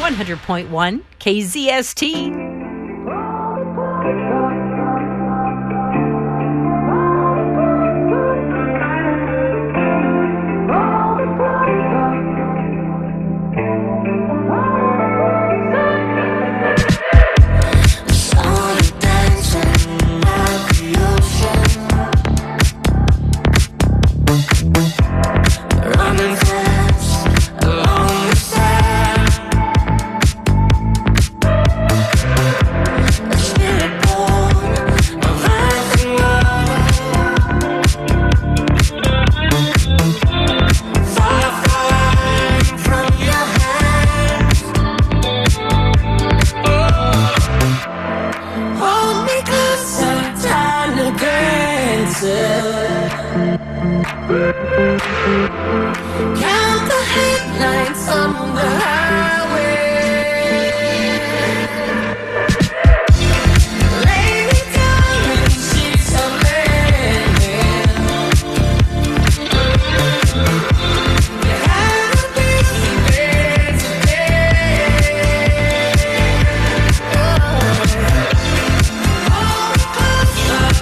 100.1 KZST. Count the headlights on the highway. Lay me down in sheets of linen. You had a busy day today. Hold closer.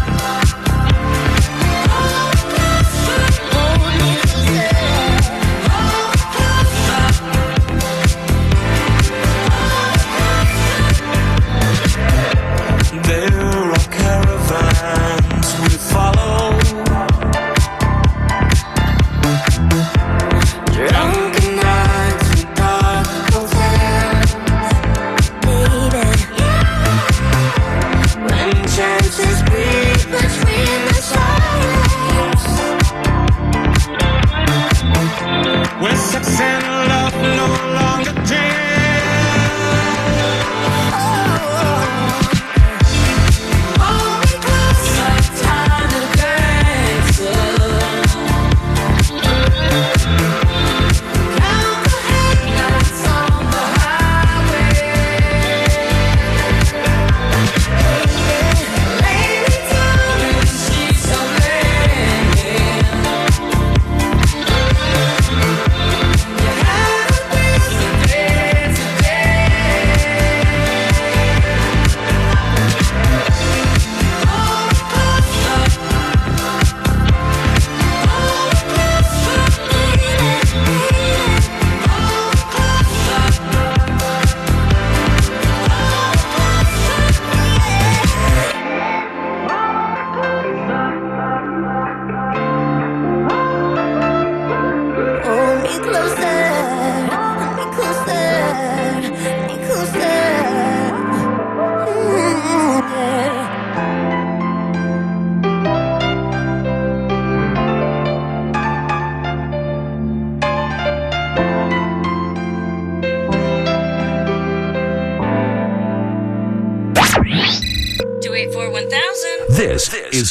This is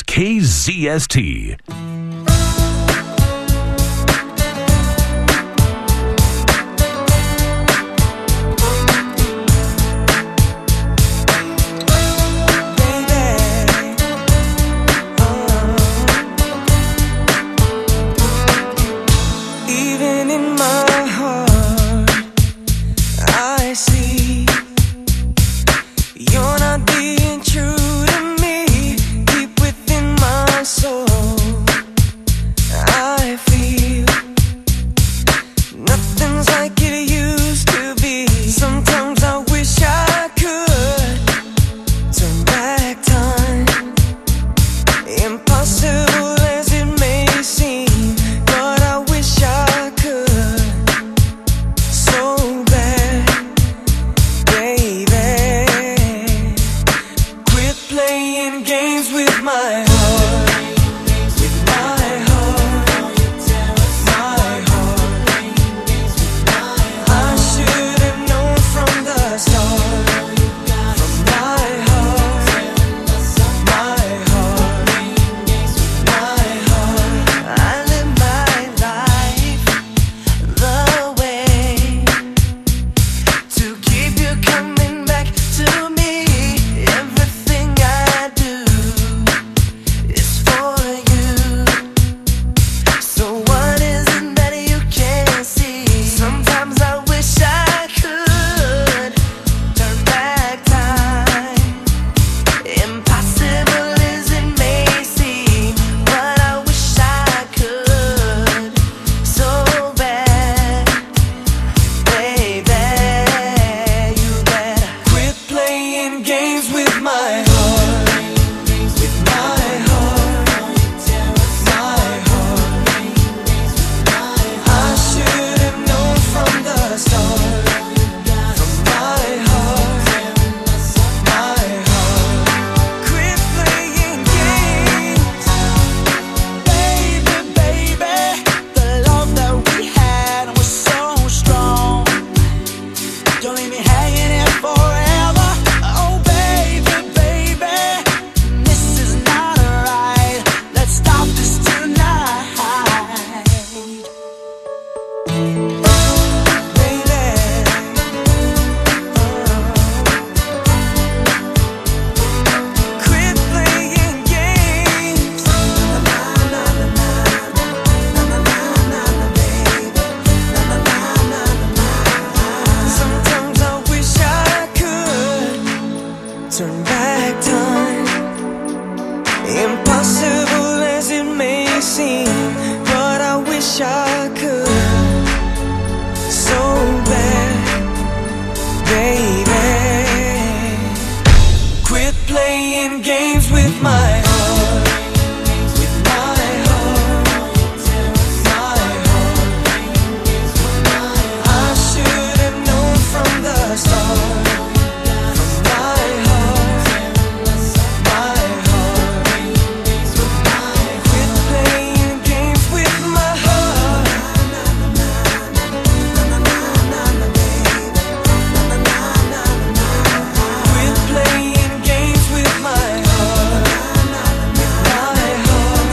KZST. You're not being true to me, deep within my soul. my heart, with my heart, my heart. I should have known from the start, from my heart, my heart. Quit playing games, baby, baby. The love that we had was so strong. Don't leave me hanging here forever. Oh baby, baby, this is not right. Let's stop this tonight. Baby, quit playing games. Na na na na na, na na na na na, baby. Na na na na na. Sometimes I wish I could turn back time. Impossible as it may seem, but I wish I could so bad, baby. Quit playing games with my heart, with my heart, my heart. I should have known from the start, from my heart, my heart. Quit playing games with my heart. Quit playing games with my heart, my heart,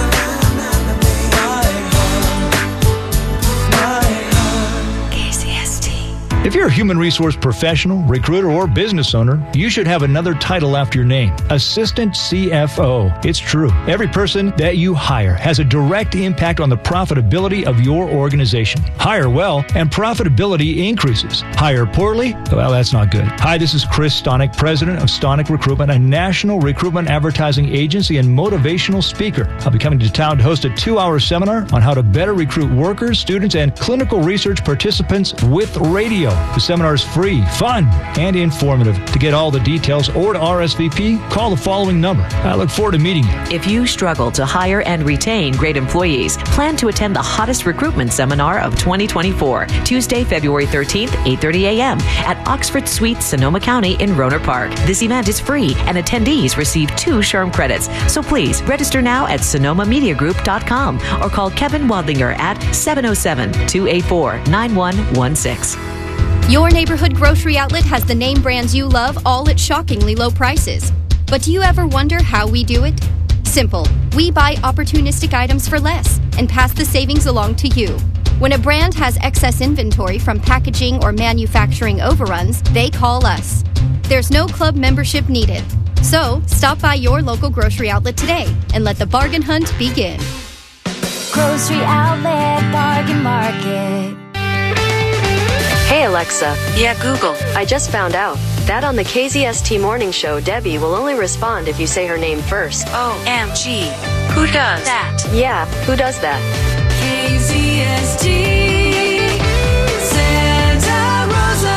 my heart. KZST. If you're a human resource professional, recruiter, or business owner, you should have another title after your name, Assistant CFO. It's true. Every person that you hire has a direct impact on the profitability of your organization. Hire well, and profitability increases. Hire poorly? Well, that's not good. Hi, this is Chris Stonick, president of Stonick Recruitment, a national recruitment advertising agency and motivational speaker. I'll be coming to town to host a 2-hour seminar on how to better recruit workers, students, and clinical research participants with radio. The seminar is free, fun, and informative. To get all the details or to RSVP, call the following number. I look forward to meeting you. If you struggle to hire and retain great employees, plan to attend the hottest recruitment seminar of 2024, Tuesday, February 13th, 8:30 a.m. at Oxford Suites, Sonoma County in Rohnert Park. This event is free, and attendees receive 2 SHRM credits. So please register now at sonomamediagroup.com or call Kevin Wadlinger at 707-284-9116. Your neighborhood grocery outlet has the name brands you love, all at shockingly low prices. But do you ever wonder how we do it? Simple. We buy opportunistic items for less and pass the savings along to you. When a brand has excess inventory from packaging or manufacturing overruns, they call us. There's no club membership needed. So stop by your local grocery outlet today and let the bargain hunt begin. Grocery Outlet Bargain Market. Hey Alexa, Yeah, Google. I just found out that on the KZST morning show, Debbie will only respond if you say her name first. OMG. Who does that? Yeah, who does that? KZST Santa Rosa.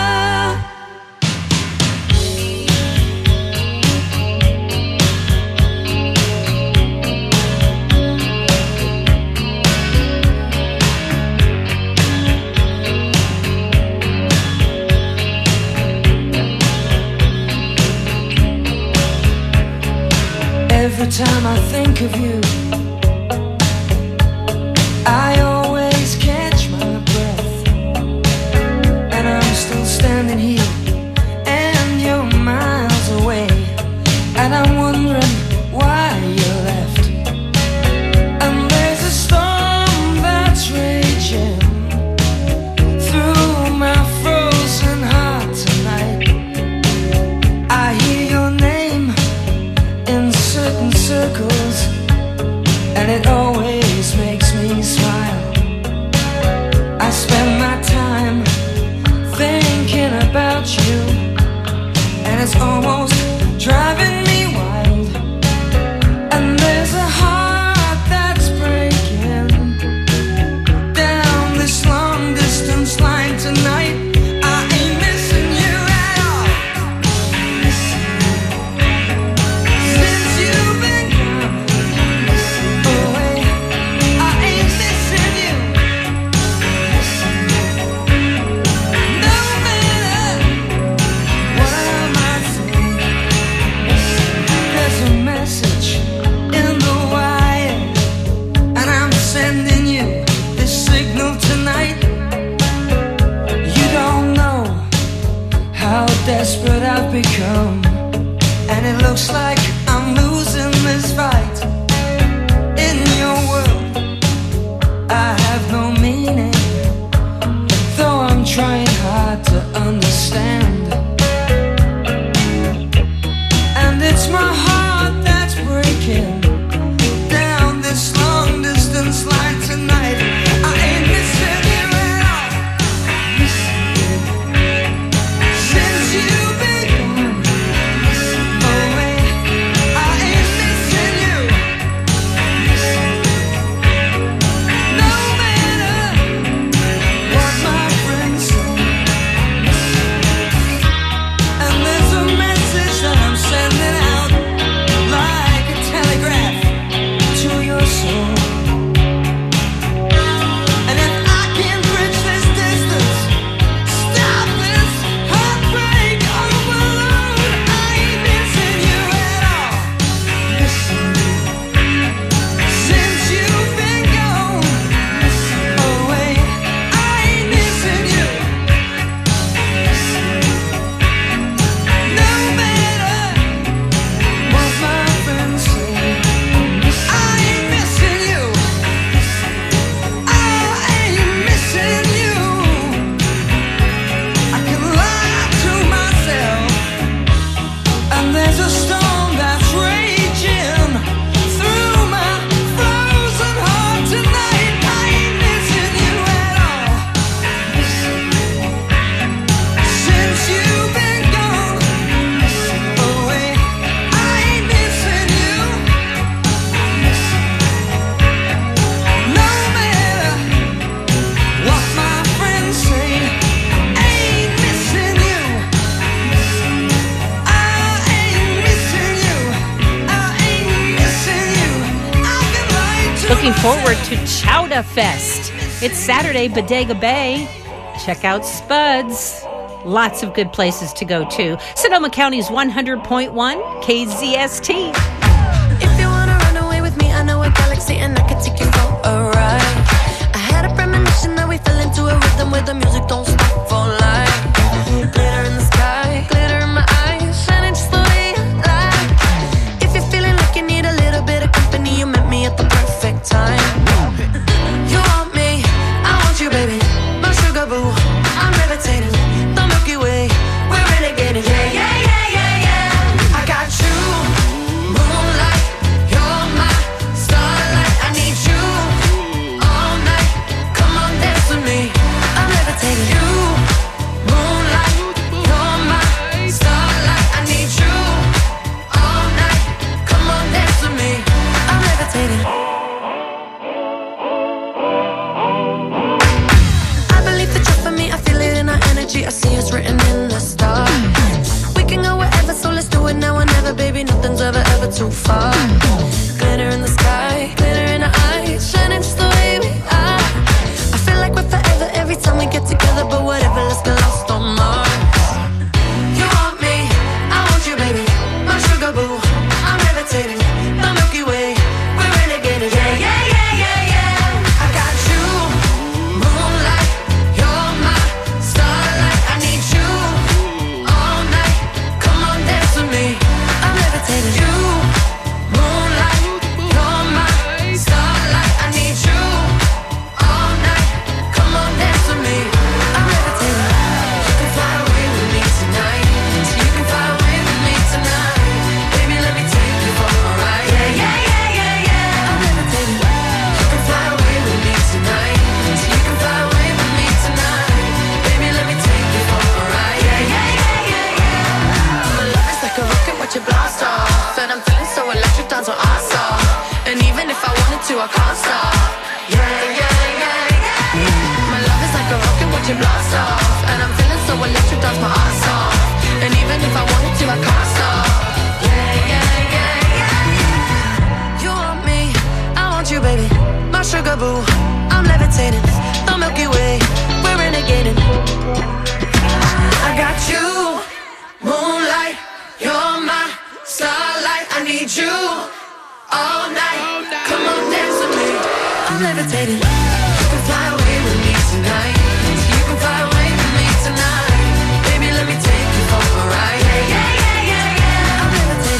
Every time I think of you, I always catch my breath, and I'm still standing here, and you're miles away, and I'm wondering why you left. And there's a storm that's raging through my frozen heart tonight. I hear your name in certain circles, and it always makes me smile. I spend my time thinking about and it looks like I'm losing this fight. In your world, I have no meaning, though I'm trying hard to understand. And it's my heart that's breaking down this long distance line tonight. I ain't missing you at all, missing you. Since you've been gone away, I ain't missing you, missing you. No matter what my friends say, missing you. And there's a message that I'm sending out like a telegraph to your soul. And if I can bridge this distance, stop this heartbreak overload, I ain't missing you at all, missing you. Since you've been gone away, I ain't missing you, missing you. No matter what my friends say, I ain't missing you, I ain't missing you. I can lie to myself, and there's a storm that's raging through my frozen heart tonight. I ain't missing you at all, missing you. Since you've been gone away, I ain't missing you, missing you. No matter what my friends say, I ain't missing you, I ain't missing you, I ain't missing you. I've been lying to Looking forward myself. to Chowda Fest. It's Saturday, Bodega Bay. Check out Spuds. Lots of good places to go to. Sonoma County's 100.1 KZST. If you wanna run away with me, I know a galaxy and I can take you for a ride. I had a premonition that we fell into a rhythm where the music don't stop for life. Glitter in the sky, glitter in my eyes, shining just the way I like. If you're feeling like you need a little bit of company, you met me at the perfect time. You want me, I want you, baby. My sugar boo, I'm levitating. The Milky Way, we're renegading. Yeah, yeah, yeah, yeah, yeah. I got you, moonlight. You're my starlight. I need you all night. Come on, dance with me. I'm levitating. You, moonlight. You're my starlight. I need you all night. Come on, dance with me. I'm levitating. I believe that you're for me. I feel it in our energy. I see it's written in the stars. We can go wherever, so let's do it now or never, baby. Nothing's ever too far. Glitter in the sky, glitter in our eyes, shining just the way we are. I feel like we're forever every time we get together, but whatever, let's get lost on Mars. You want me, I want you, baby. My sugar boo, I'm levitating. The Milky Way, we're renegading. Yeah, yeah, yeah, yeah, yeah. I got you, moonlight. You're my starlight. I need you all night. Come on, dance with me. I'm levitating. You, moonlight. You're my starlight. I need you all night. Come on, dance with me. I'm levitating. You can fly away with me tonight. So you can fly away with me tonight. Baby, let me take you for a ride. Yeah, yeah, yeah, yeah, yeah. I'm levitating. You can fly away with me tonight. So you can fly away with me tonight. Baby, let me take you for a ride. Yeah, yeah, yeah, yeah, yeah. My love is like a rocket, watch it blast off. And I'm feeling so electric, dance on our song. And even if I wanted to, I can't stop. Yeah, yeah, yeah, yeah. My love is like a rocket, watch it blast off. And I'm feeling so electric, dance my ass off. And even if I wanted to, I can't stop. Yeah, yeah, yeah, yeah. You want me, I want you, baby. My sugar boo, I'm levitating. The Milky Way, we're renegading. I got you, moonlight. You're my starlight. I need you all night. Come on, dance with me. I'm levitating. You can fly away with me tonight. You can fly away with me tonight. Baby, let me take you for a ride. Yeah, yeah, yeah, yeah, yeah. I'm levitating.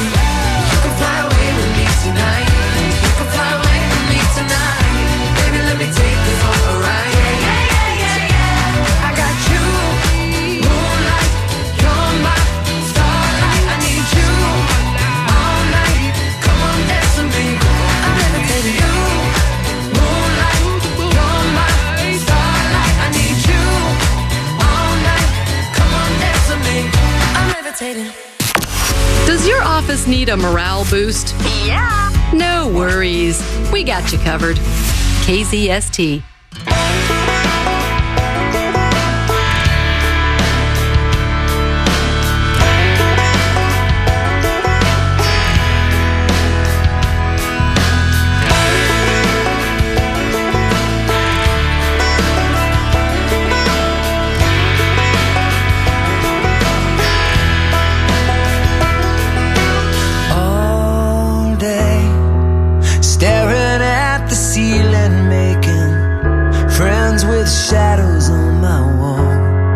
office need a morale boost? Yeah. No worries. We got you covered. KZST. Shadows on my wall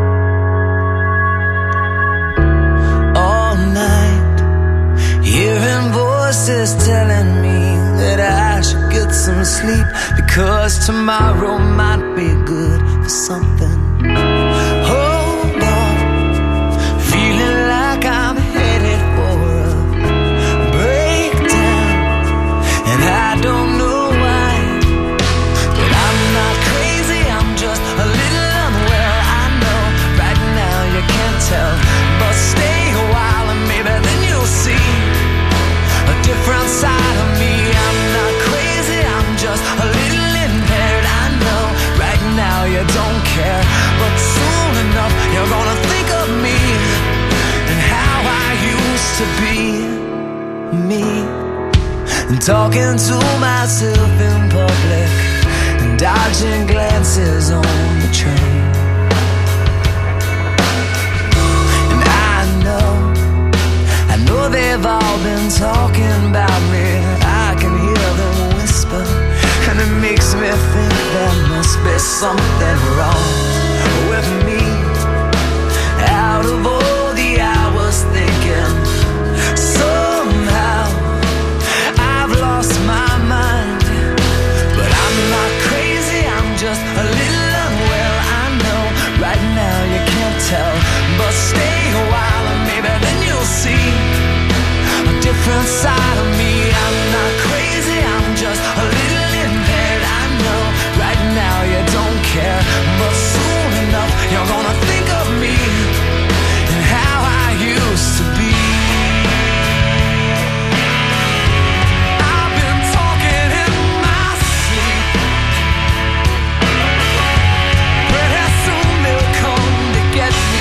all night, hearing voices telling me that I should get some sleep, because tomorrow might be good for something. Hold on, feeling like I'm headed for a breakdown, and I don't know tell, but stay a while and maybe then you'll see a different side of me. I'm not crazy, I'm just a little impaired. I know right now you don't care, but soon enough you're gonna think of me and how I used to be me, and talking to myself in public and dodging glances on the train. They've all been talking about me. I can hear them whisper, and it makes me think there must be something wrong with me. Out of all the hours thinking, somehow I've lost my mind. But I'm not crazy, I'm just a little unwell. I know right now you can't tell, but stay a while and maybe then you'll see different side of me. I'm not crazy, I'm just a little impaired. I know right now you don't care, but soon enough you're gonna think of me and how I used to be. I've been talking in my sleep. Pretty soon they'll come to get me.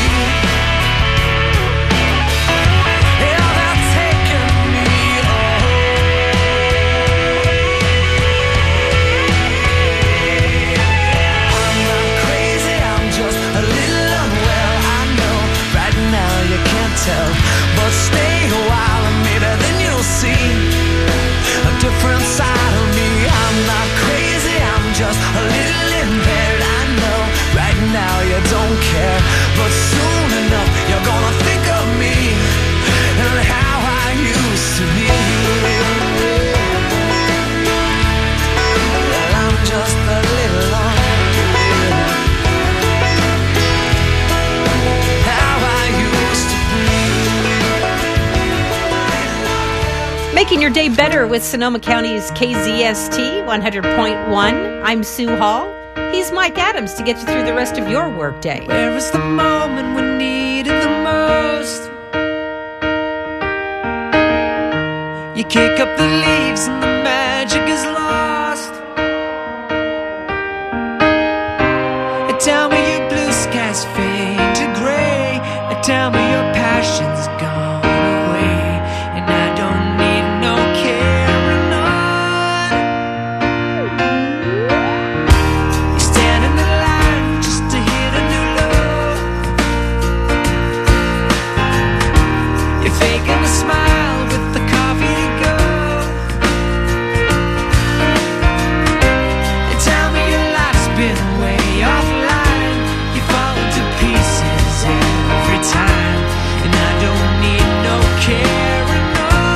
But stay a while and maybe then you'll see a different side of me. I'm not crazy, I'm just a little impaired. I know right now you don't care, but soon enough you're gonna think of me and how I used to be. Well, I'm just a little Making your day better with Sonoma County's KZST 100.1. I'm Sue Hall. He's Mike Adams to get you through the rest of your workday. Where is the moment we need it the most? You kick up the leaves and the magic is lost. Tell me your blue skies fade to gray. Tell me your passion's gone away, and I don't need no carrying on. You stand in the line just to hit a new low. You're faking a smile with the coffee to go. And tell me your life's been way offline. You fall to pieces every time, and I don't need no carrying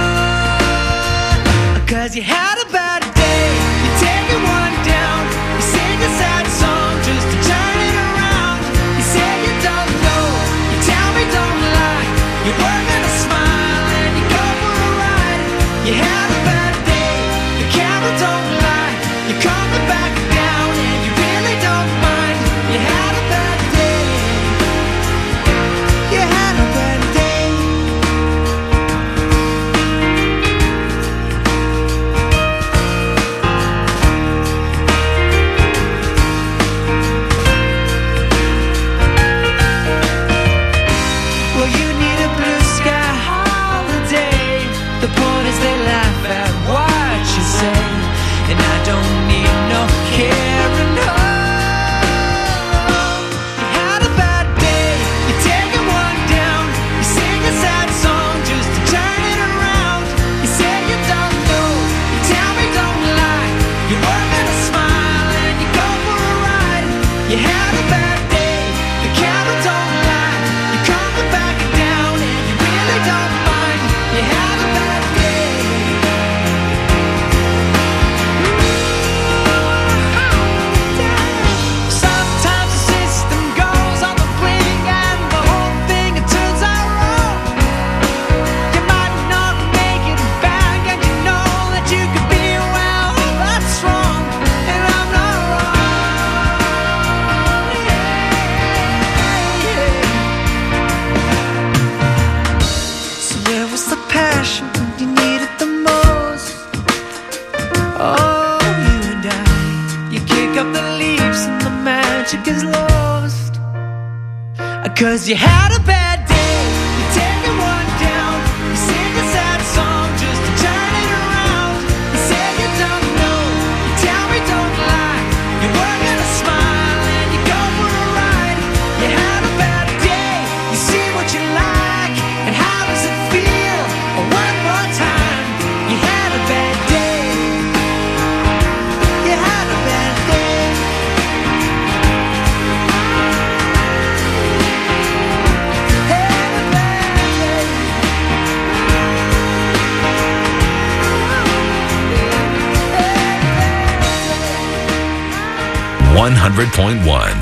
on. 'Cause you had a bad day, you take it one down. You sing a sad song just to turn it around. You say you don't know, you tell me don't lie. You're working a smile and you go passion when you need it the most. Oh, you and I, you kick up the leaves and the magic is lost. 'Cause you had a bad day, you take it one down, you sing a sad song just to turn it around. You say you don't know, you tell me don't lie, you were gonna smile and you go for a ride. You had a bad day, you see what you like, and how does it feel? One more time, you had a bad day, you had a bad day. 100.1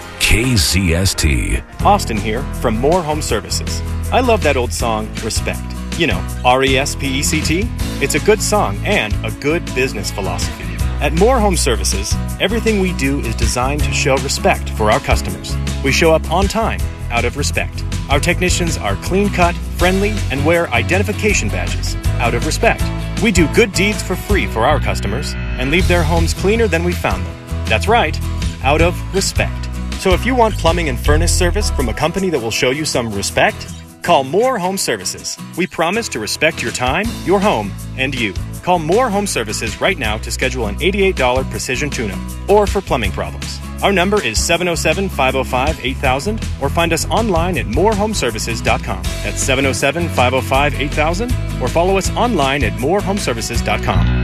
KZST. Austin here from More Home Services. I love that old song, Respect. You know, R-E-S-P-E-C-T. It's a good song and a good business philosophy. At More Home Services, everything we do is designed to show respect for our customers. We show up on time, out of respect. Our technicians are clean-cut, friendly, and wear identification badges, out of respect. We do good deeds for free for our customers and leave their homes cleaner than we found them. That's right, out of respect. So if you want plumbing and furnace service from a company that will show you some respect, call More Home Services. We promise to respect your time, your home, and you. Call More Home Services right now to schedule an $88 precision tune-up or for plumbing problems. Our number is 707-505-8000 or find us online at morehomeservices.com. That's 707-505-8000 or follow us online at morehomeservices.com.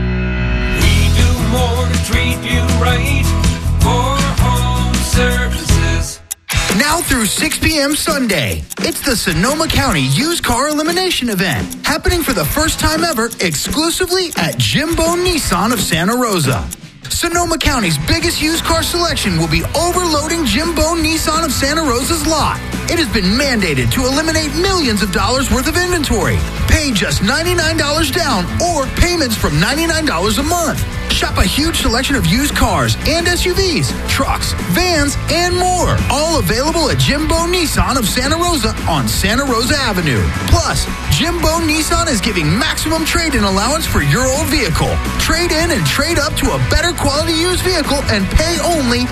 We do more to treat you right. More Home Services. Now through 6 p.m. Sunday, it's the Sonoma County Used Car Elimination Event, happening for the first time ever exclusively at Jimbo Nissan of Santa Rosa. Sonoma County's biggest used car selection will be overloading Jimbo Nissan of Santa Rosa's lot. It has been mandated to eliminate millions of dollars worth of inventory. Pay just $99 down or payments from $99 a month. Shop a huge selection of used cars and SUVs, trucks, vans, and more. All available at Jimbo Nissan of Santa Rosa on Santa Rosa Avenue. Plus, Jimbo Nissan is giving maximum trade-in allowance for your old vehicle. Trade in and trade up to a better quality used vehicle and pay only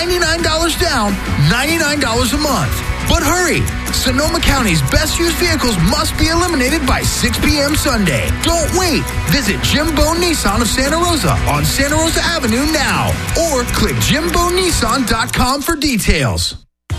$99 down, $99 a month. But hurry! Sonoma County's best used vehicles must be eliminated by 6 p.m. Sunday. Don't wait. Visit Jimbo Nissan of Santa Rosa on Santa Rosa Avenue now. Or click JimboNissan.com for details.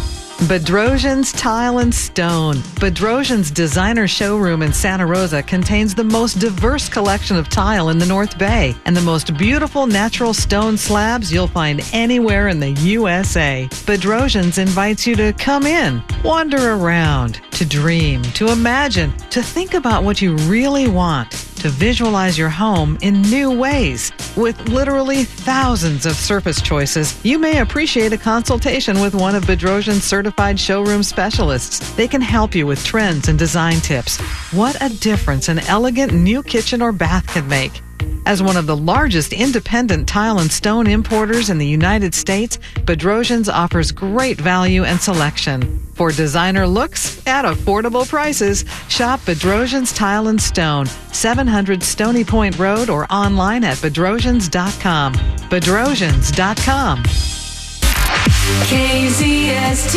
Bedrosian's Tile and Stone. Bedrosian's designer showroom in Santa Rosa contains the most diverse collection of tile in the North Bay and the most beautiful natural stone slabs you'll find anywhere in the USA. Bedrosian's invites you to come in, wander around, to dream, to imagine, to think about what you really want, to visualize your home in new ways. With literally thousands of surface choices, you may appreciate a consultation with one of Bedrosian's certified showroom specialists. They can help you with trends and design tips. What a difference an elegant new kitchen or bath can make. As one of the largest independent tile and stone importers in the United States, Bedrosian's offers great value and selection. For designer looks at affordable prices, shop Bedrosian's Tile and Stone, 700 Stony Point Road, or online at bedrosians.com. Bedrosians.com. KZST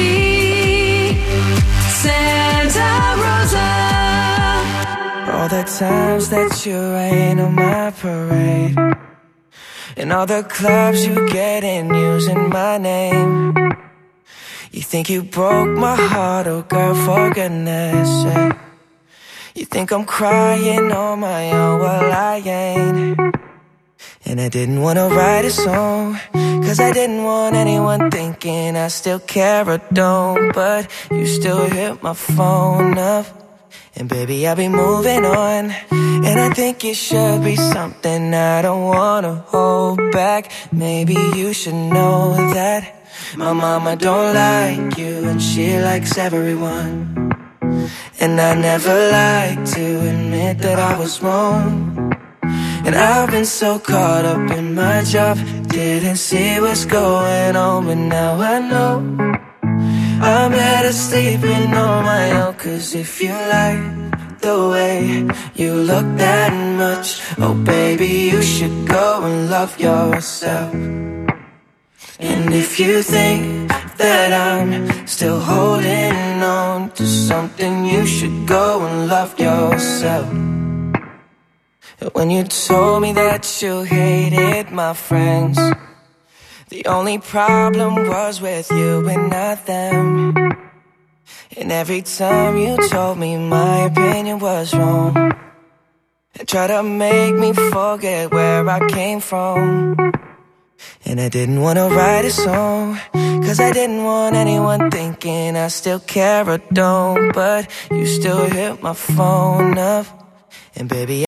Santa Rosa. All the times that you rain on my parade, and all the clubs you get in using my name. You think you broke my heart, oh girl, for goodness sake. You think I'm crying on my own, well I ain't. And I didn't wanna write a song, cause I didn't want anyone thinking I still care or don't. But you still hit my phone up, and baby, I'll be moving on. And I think it should be something I don't wanna hold back. Maybe you should know that my mama don't like you, and she likes everyone. And I never liked to admit that I was wrong. And I've been so caught up in my job, didn't see what's going on. But now I know I'm better sleeping on my own. Cause if you like the way you look that much. Oh baby, you should go and love yourself. And if you think that I'm still holding on to something, you should go and love yourself. When you told me that you hated my friends, the only problem was with you and not them. And every time you told me my opinion was wrong, and tried to make me forget where I came from. And I didn't want to write a song, cause I didn't want anyone thinking I still care or don't. But you still hit my phone up, and baby